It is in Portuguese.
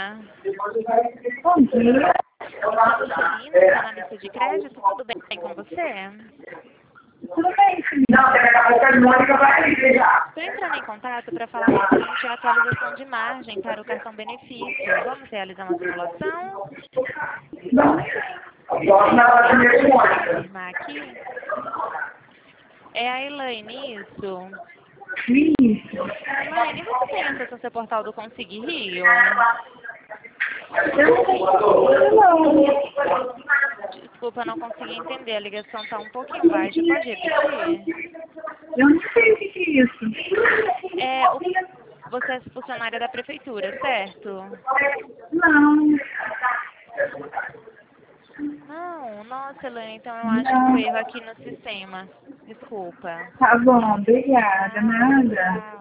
dia. Bom dia. Celina, está na lista de crédito, tudo bem com você? Tudo bem, Estou entrando em contato para falar referente à atualização de margem para o cartão benefício. Vamos realizar uma simulação? Confirmar aqui. É a Elaine, isso? Isso. Elaine, você tem acesso ao seu portal do Consegui Rio? Desculpa, eu não consegui entender. A ligação está um pouquinho baixa. Pode repetir? Eu não sei o que é isso. Você é funcionária da prefeitura, certo? Não. Não, nossa, Elaine, então eu acho um erro aqui no sistema. Desculpa. Tá bom, obrigada. Nada, Nada. tchau.